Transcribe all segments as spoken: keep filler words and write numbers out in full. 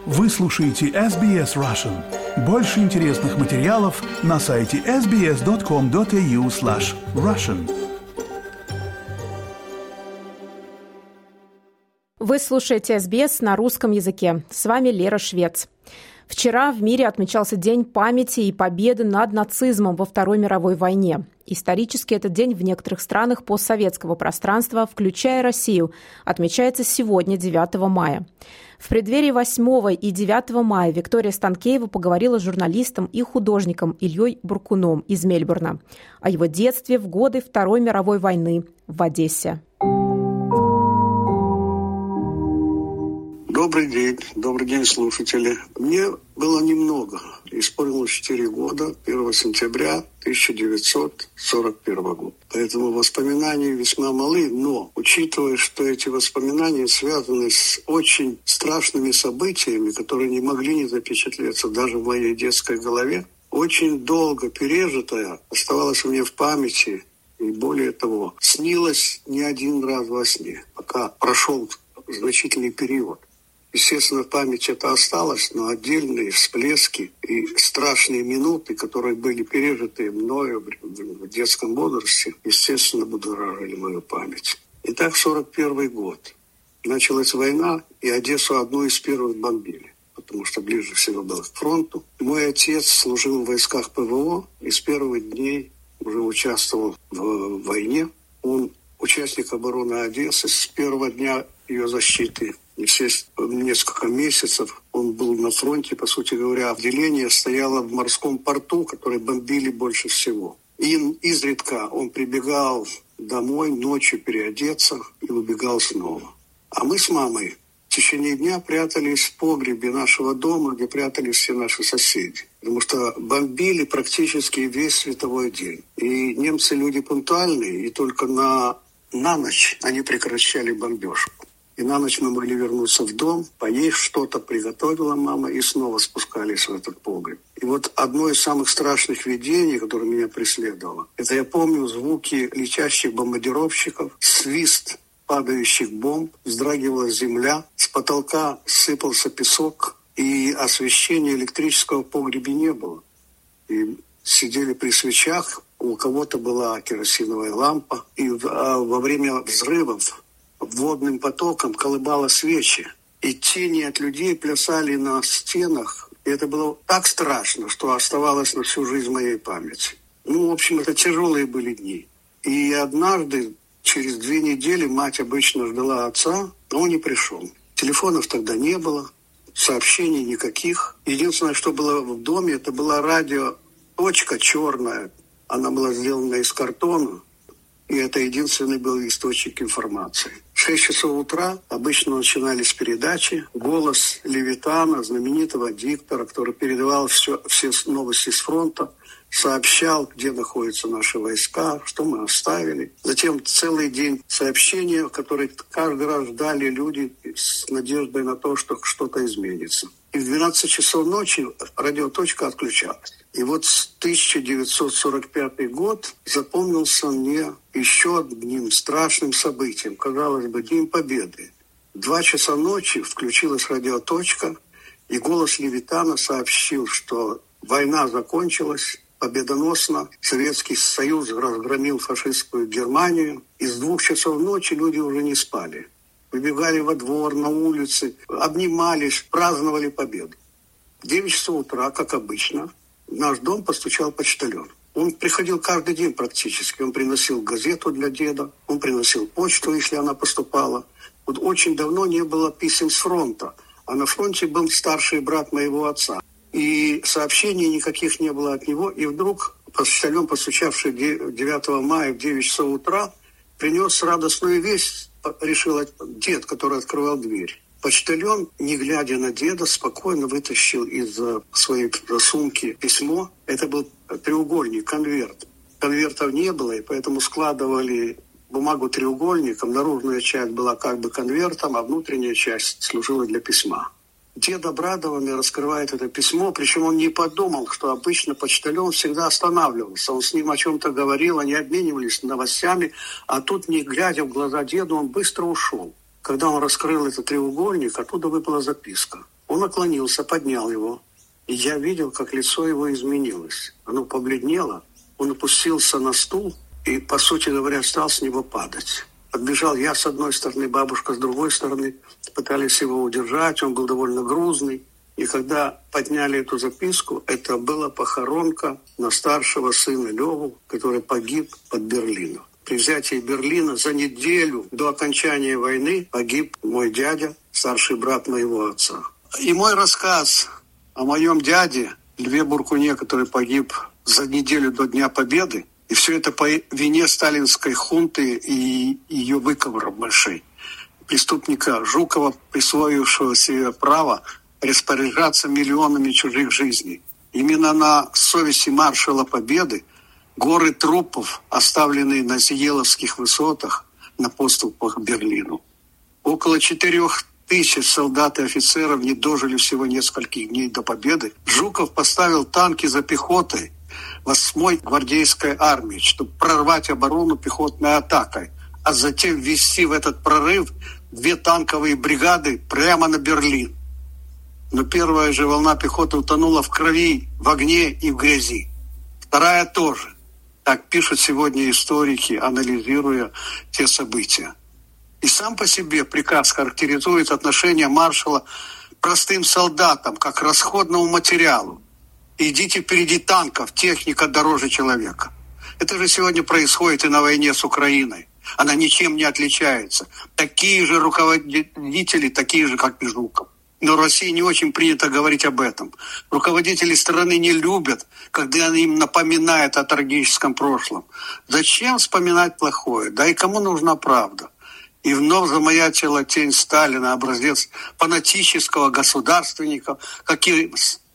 Вы слушаете эс би эс Russian. Больше интересных материалов на сайте эс би эс точка ком точка эй ю слэш Russian. Вы слушаете эс би эс на русском языке. С вами Лера Швец. Вчера в мире отмечался День памяти и победы над нацизмом во Второй мировой войне. Исторически этот день в некоторых странах постсоветского пространства, включая Россию, отмечается сегодня, девятого мая. В преддверии восьмого и девятого мая Виктория Станкеева поговорила с журналистом и художником Ильей Буркуном из Мельбурна о его детстве в годы Второй мировой войны в Одессе. Добрый день, добрый день, слушатели. Мне было немного. Исполнилось четыре года, первого сентября тысяча девятьсот сорок первого года. Поэтому воспоминания весьма малы, но, учитывая, что эти воспоминания связаны с очень страшными событиями, которые не могли не запечатлеться даже в моей детской голове, очень долго пережитое оставалось у меня в памяти, и более того, снилось не один раз во сне, пока прошел значительный период. Естественно, в памяти это осталось, но отдельные всплески и страшные минуты, которые были пережиты мною в детском возрасте, естественно, будоражили мою память. Итак, сорок первый год. Началась война, и Одессу одну из первых бомбили, потому что ближе всего было к фронту. Мой отец служил в войсках ПВО и с первых дней уже участвовал в войне. Он участник обороны Одессы с первого дня ее защиты. Естественно, несколько месяцев он был на фронте, по сути говоря, отделение стояло в морском порту, который бомбили больше всего. И изредка он прибегал домой ночью переодеться и убегал снова. А мы с мамой в течение дня прятались в погребе нашего дома, где прятались все наши соседи. Потому что бомбили практически весь световой день. И немцы люди пунктуальные, и только на, на ночь они прекращали бомбежку. И на ночь мы могли вернуться в дом, поесть что-то, приготовила мама, и снова спускались в этот погреб. И вот одно из самых страшных видений, которое меня преследовало, это я помню звуки летящих бомбардировщиков, свист падающих бомб, вздрагивала земля, с потолка сыпался песок, и освещения электрического в погребе не было. И сидели при свечах, у кого-то была керосиновая лампа, и во время взрывов водным потоком колыбало свечи. И тени от людей плясали на стенах. И это было так страшно, что оставалось на всю жизнь в моей памяти. Ну, в общем, это тяжелые были дни. И однажды, через две недели, мать обычно ждала отца, но он не пришел. Телефонов тогда не было, сообщений никаких. Единственное, что было в доме, это была радиоточка черная. Она была сделана из картона. И это единственный был источник информации. В шесть часов утра обычно начинались передачи. Голос Левитана, знаменитого диктора, который передавал все, все новости с фронта, сообщал, где находятся наши войска, что мы оставили. Затем целый день сообщения, которые каждый раз ждали люди с надеждой на то, что что-то изменится. И в двенадцать часов ночи радиоточка отключалась. И вот тысяча девятьсот сорок пятый год запомнился мне еще одним страшным событием. Казалось бы, День Победы. В два часа ночи включилась радиоточка, и голос Левитана сообщил, что война закончилась победоносно. Советский Союз разгромил фашистскую Германию. И с двух часов ночи люди уже не спали. Выбегали во двор, на улицы, обнимались, праздновали победу. В девять часов утра, как обычно, в наш дом постучал почтальон. Он приходил каждый день практически. Он приносил газету для деда, он приносил почту, если она поступала. Вот очень давно не было писем с фронта, а на фронте был старший брат моего отца. И сообщений никаких не было от него. И вдруг почтальон, постучавший девятого мая в девять часов утра, принес радостную весть, решил дед, который открывал дверь. Почтальон, не глядя на деда, спокойно вытащил из своей сумки письмо. Это был треугольник, конверт. Конвертов не было, и поэтому складывали бумагу треугольником. Наружная часть была как бы конвертом, а внутренняя часть служила для письма. Дед, обрадованный, раскрывает это письмо, причем он не подумал, что обычно почтальон всегда останавливался. Он с ним о чем-то говорил, они обменивались новостями, а тут, не глядя в глаза деду, он быстро ушел. Когда он раскрыл этот треугольник, оттуда выпала записка. Он наклонился, поднял его, и я видел, как лицо его изменилось. Оно побледнело, он опустился на стул и, по сути говоря, стал с него падать. Подбежал я с одной стороны, бабушка с другой стороны. Пытались его удержать, он был довольно грузный. И когда подняли эту записку, это была похоронка на старшего сына Леву, который погиб под Берлином. При взятии Берлина за неделю до окончания войны погиб мой дядя, старший брат моего отца. И мой рассказ о моем дяде Льве Буркуне, который погиб за неделю до Дня Победы, и все это по вине сталинской хунты и ее выговоров больших. Преступника Жукова, присвоившего себе право распоряжаться миллионами чужих жизней. Именно на совести маршала Победы горы трупов, оставленные на Зиеловских высотах на подступах к Берлину. Около четырех тысяч солдат и офицеров не дожили всего нескольких дней до победы. Жуков поставил танки за пехотой восьмой гвардейской армии, чтобы прорвать оборону пехотной атакой, а затем ввести в этот прорыв две танковые бригады прямо на Берлин. Но первая же волна пехоты утонула в крови, в огне и в грязи. Вторая тоже. Так пишут сегодня историки, анализируя те события. И сам по себе приказ характеризует отношение маршала к простым солдатам, как к расходному материалу. Идите впереди танков, техника дороже человека. Это же сегодня происходит и на войне с Украиной. Она ничем не отличается. Такие же руководители, такие же, как и Жуков. Но в России не очень принято говорить об этом. Руководители страны не любят, когда им напоминают о трагическом прошлом. Зачем вспоминать плохое? Да и кому нужна правда? И вновь замаячила тень Сталина, образец фанатического государственника, каким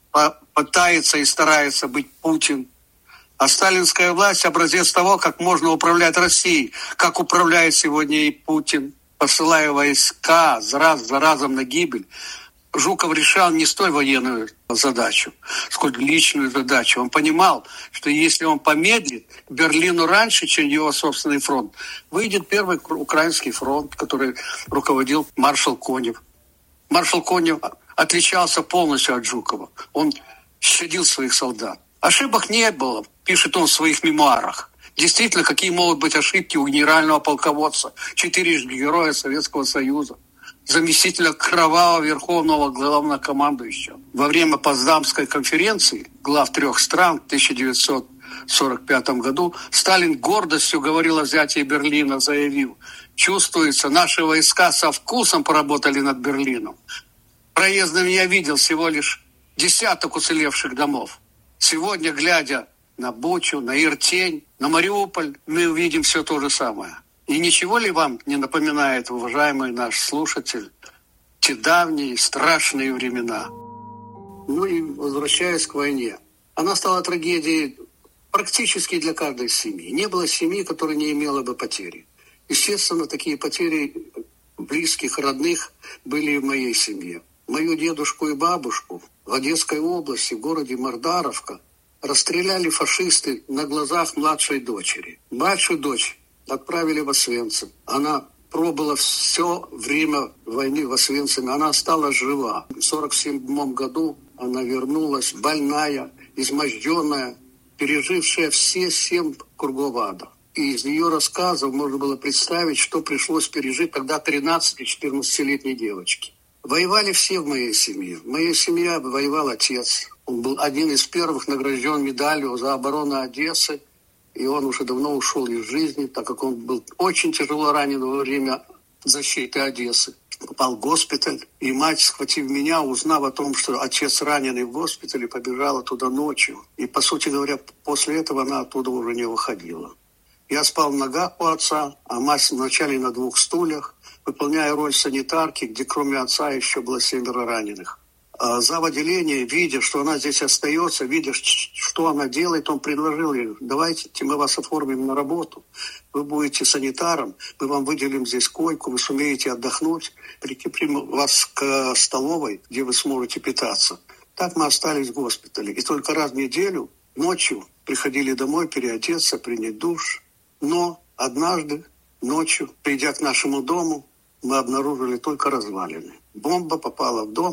пытается и старается быть Путин. А сталинская власть – образец того, как можно управлять Россией, как управляет сегодня и Путин, посылая войска раз за разом на гибель. Жуков решал не столь военную задачу, сколько личную задачу. Он понимал, что если он помедлит к Берлину раньше, чем его собственный фронт, выйдет первый украинский фронт, который руководил маршал Конев. Маршал Конев отличался полностью от Жукова. Он щадил своих солдат. Ошибок не было, пишет он в своих мемуарах. Действительно, какие могут быть ошибки у генерального полководца, четырежды героя Советского Союза, заместителя кровавого верховного главнокомандующего. Во время Потсдамской конференции глав трех стран в тысяча девятьсот сорок пятом году Сталин гордостью говорил о взятии Берлина, заявив: «Чувствуется, наши войска со вкусом поработали над Берлином. Проездом я видел всего лишь десяток уцелевших домов. Сегодня, глядя на Бучу, на Иртень, на Мариуполь, мы увидим все то же самое». И ничего ли вам не напоминает, уважаемый наш слушатель, те давние страшные времена? Ну и возвращаясь к войне. Она стала трагедией практически для каждой семьи. Не было семьи, которая не имела бы потери. Естественно, такие потери близких, родных были и в моей семье. Мою дедушку и бабушку в Одесской области, в городе Мордаровка, расстреляли фашисты на глазах младшей дочери. Младшую дочь отправили в Освенцим. Она пробыла все время войны в Освенциме. Она осталась жива. В сорок седьмом году она вернулась больная, изможденная, пережившая все семь кругов ада. И из ее рассказов можно было представить, что пришлось пережить тогда тринадцати-четырнадцатилетней девочке. Воевали все в моей семье. В моей семье воевал отец. Он был один из первых награжден медалью за оборону Одессы. И он уже давно ушел из жизни, так как он был очень тяжело ранен во время защиты Одессы. Попал в госпиталь, и мать, схватив меня, узнав о том, что отец раненый в госпитале, побежала туда ночью. И, по сути говоря, после этого она оттуда уже не выходила. Я спал в ногах у отца, а мать вначале на двух стульях, выполняя роль санитарки, где кроме отца еще было семеро раненых. Зав. Отделения, видя, что она здесь остается, видя, что она делает, он предложил ей: давайте мы вас оформим на работу, вы будете санитаром, мы вам выделим здесь койку, вы сумеете отдохнуть, прикрепим вас к столовой, где вы сможете питаться. Так мы остались в госпитале. И только раз в неделю ночью приходили домой переодеться, принять душ. Но однажды ночью, придя к нашему дому, мы обнаружили только развалины. Бомба попала в дом.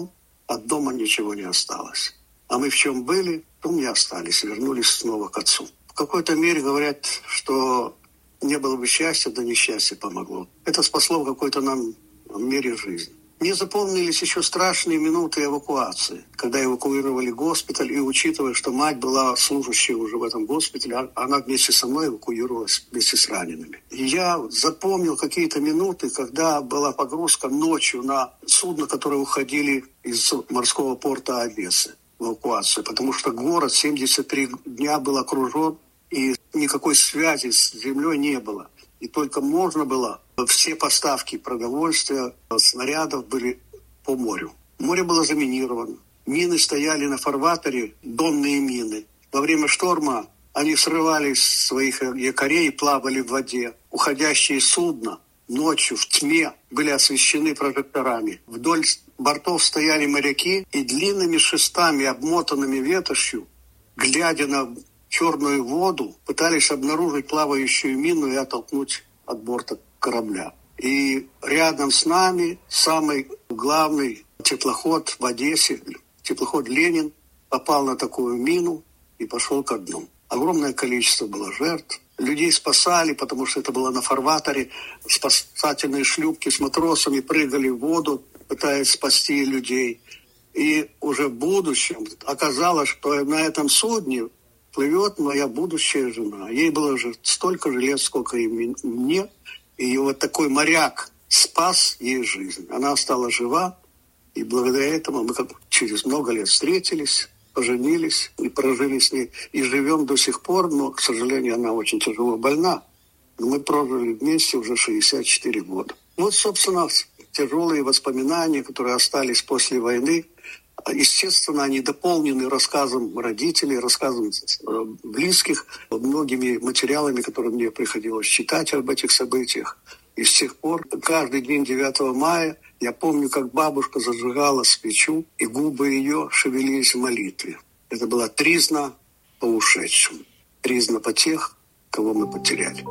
от дома ничего не осталось. А мы в чем были, в том и остались, вернулись снова к Отцу. В какой-то мере говорят, что не было бы счастья, да несчастье помогло. Это спасло в какой-то нам мере жизни. Мне запомнились еще страшные минуты эвакуации, когда эвакуировали госпиталь, и учитывая, что мать была служащей уже в этом госпитале, она вместе со мной эвакуировалась вместе с ранеными. И я запомнил какие-то минуты, когда была погрузка ночью на судно, которые уходили из морского порта Одессы в эвакуацию, потому что город семьдесят три дня был окружен, и никакой связи с землей не было. И только можно было, все поставки продовольствия, снарядов были по морю. Море было заминировано. Мины стояли на фарватере, донные мины. Во время шторма они срывались с своих якорей и плавали в воде. Уходящие судна ночью в тьме были освещены прожекторами. Вдоль бортов стояли моряки и длинными шестами, обмотанными ветошью, глядя на черную воду, пытались обнаружить плавающую мину и оттолкнуть от борта корабля. И рядом с нами самый главный теплоход в Одессе, теплоход «Ленин», попал на такую мину и пошел ко дну. Огромное количество было жертв. Людей спасали, потому что это было на фарватере. Спасательные шлюпки с матросами прыгали в воду, пытаясь спасти людей. И уже в будущем оказалось, что на этом судне плывет моя будущая жена. Ей было же столько же лет, сколько и мне. И вот такой моряк спас ей жизнь. Она стала жива. И благодаря этому мы как через много лет встретились, поженились и прожили с ней. И живем до сих пор, но, к сожалению, она очень тяжело больна. Но мы прожили вместе уже шестьдесят четыре года. Вот, собственно, тяжелые воспоминания, которые остались после войны. Естественно, они дополнены рассказом родителей, рассказом близких, многими материалами, которые мне приходилось читать об этих событиях. И с тех пор, каждый день девятого мая, я помню, как бабушка зажигала свечу, и губы ее шевелились в молитве. Это была тризна по ушедшим, тризна по тех, кого мы потеряли.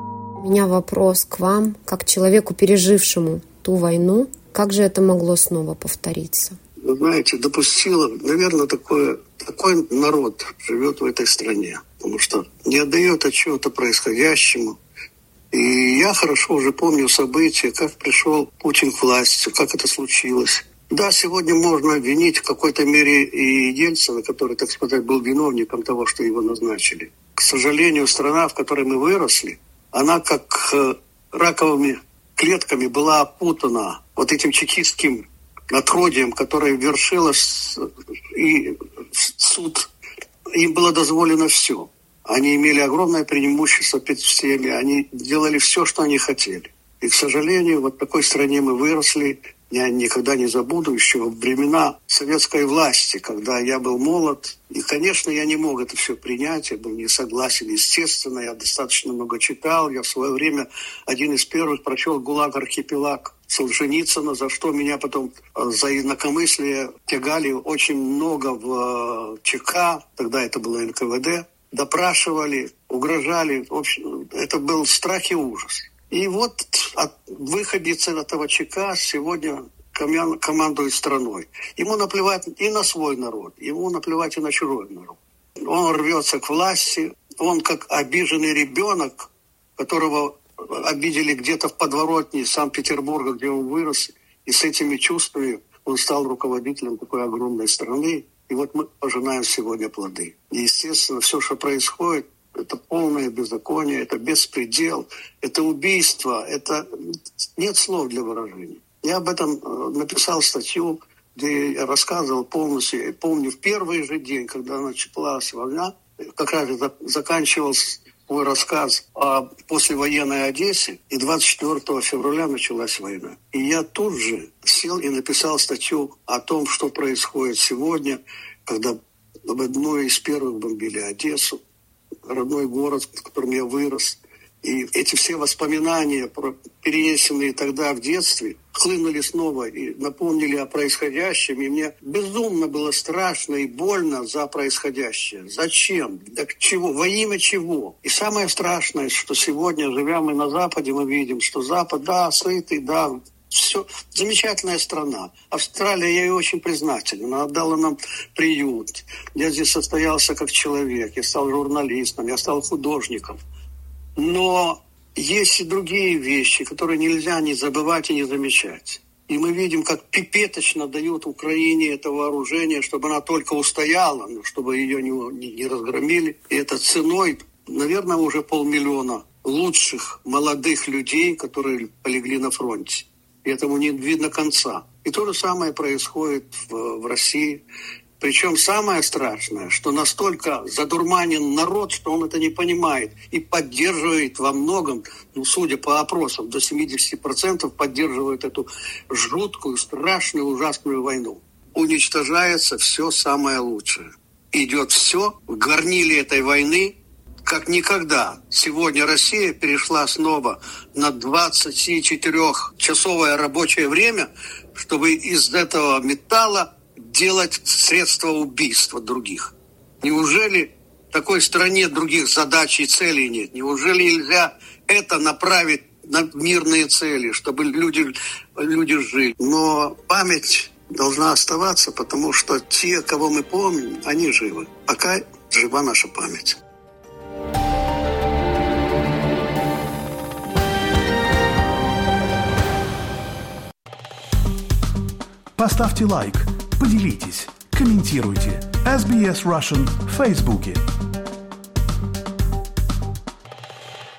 У меня вопрос к вам, как человеку, пережившему ту войну. Как же это могло снова повториться? Вы знаете, допустила, наверное, такое, такой народ живет в этой стране, потому что не отдает отчета происходящему. И я хорошо уже помню события, как пришел Путин к власти, как это случилось. Да, сегодня можно обвинить в какой-то мере и Ельцина, который, так сказать, был виновником того, что его назначили. К сожалению, страна, в которой мы выросли, она как раковыми клетками была опутана вот этим чекистским отродьем, которое вершилось, и суд, им было дозволено все. Они имели огромное преимущество перед всеми, они делали все, что они хотели. И, к сожалению, вот в такой стране мы выросли. Я никогда не забуду еще времена советской власти, когда я был молод. И, конечно, я не мог это все принять, я был не согласен, естественно. Я достаточно много читал. Я в свое время один из первых прочел «ГУЛАГ архипелаг» Солженицына, за что меня потом за инакомыслие тягали очень много в ЧК, тогда это было эн ка вэ дэ, допрашивали, угрожали. В общем, это был страх и ужас. И вот от выходец этого ЧК сегодня командует страной. Ему наплевать и на свой народ, ему наплевать и на чужой народ. Он рвется к власти, он как обиженный ребенок, которого обидели где-то в подворотне Санкт-Петербурга, где он вырос, и с этими чувствами он стал руководителем такой огромной страны. И вот мы пожинаем сегодня плоды. И, естественно, все, что происходит, это полное беззаконие, это беспредел, это убийство, это нет слов для выражения. Я об этом написал статью, где я рассказывал полностью. Я помню, в первый же день, когда началась война, как раз заканчивался мой рассказ о послевоенной Одессе, и двадцать четвёртого февраля началась война. И я тут же сел и написал статью о том, что происходит сегодня, когда в одной из первых бомбили Одессу, родной город, в котором я вырос. И эти все воспоминания, перенесенные тогда в детстве, хлынули снова и напомнили о происходящем. И мне безумно было страшно и больно за происходящее. Зачем? Для чего? Во имя чего? И самое страшное, что сегодня, живя мы на Западе, мы видим, что Запад, да, сытый, да, все замечательная страна. Австралия, я ей очень признателен. Она отдала нам приют. Я здесь состоялся как человек. Я стал журналистом, я стал художником. Но есть и другие вещи, которые нельзя не забывать и не замечать. И мы видим, как пипеточно дают Украине это вооружение, чтобы она только устояла, чтобы ее не, не, не разгромили. И это ценой, наверное, уже полмиллиона лучших молодых людей, которые полегли на фронте. И этому не видно конца. И то же самое происходит в, в России. Причем самое страшное, что настолько задурманен народ, что он это не понимает и поддерживает во многом, ну, судя по опросам, до семьдесят процентов поддерживает эту жуткую, страшную, ужасную войну. Уничтожается все самое лучшее. Идет все в горниле этой войны, как никогда. Сегодня Россия перешла снова на двадцатичетырёхчасовое рабочее время, чтобы из этого металла делать средства убийства других. Неужели в такой стране других задач и целей нет? Неужели нельзя это направить на мирные цели, чтобы люди, люди жили? Но память должна оставаться, потому что те, кого мы помним, они живы. Пока жива наша память. Поставьте лайк, поделитесь, комментируйте. эс би эс Russian в Фейсбуке.